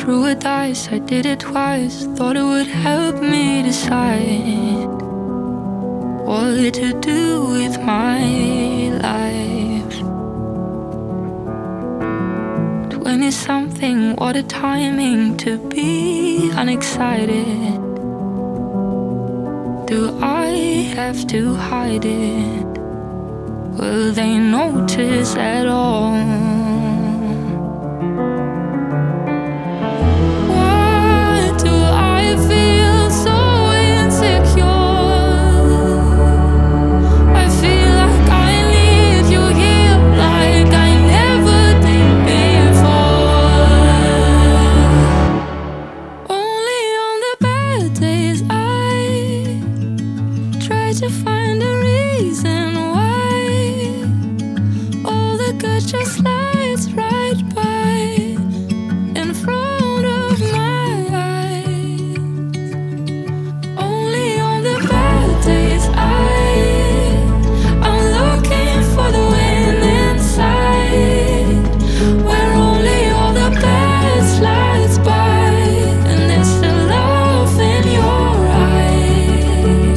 threw a dice, I did it twice. Thought it would help me decide what to do with my life. 20-something, what a timing to be unexcited. Do I have to hide it? Will they notice at all? To find a reason why all the good just slides right by in front of my eyes. Only on the bad days I'm looking for the win inside, where only all the bad slides by and there's the love in your eyes.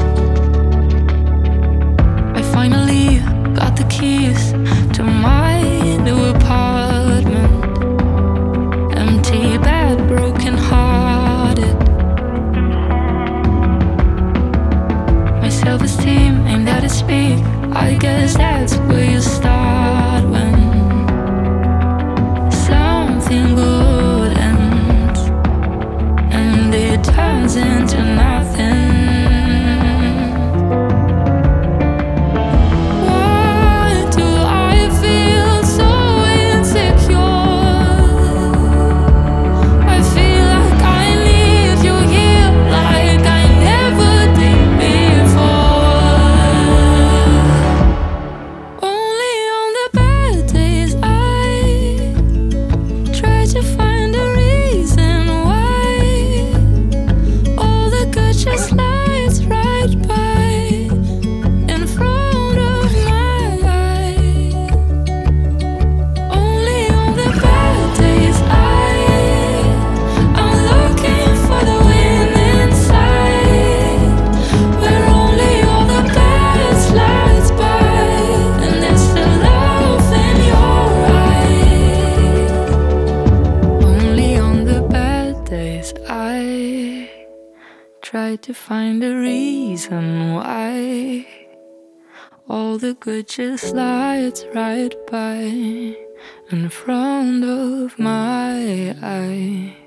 Finally got the keys to my new apartment. Empty bed, broken hearted. My self-esteem ain't that to speak. I guess that's where you start when something good ends and it turns into nothing. To find a reason why all the good just slides right by in front of my eyes. Only on the bad days I'm looking for the win inside, where only all the bad slides by and there's the love in your eyes. I try to find a reason why all the good just slides right by in front of my eyes.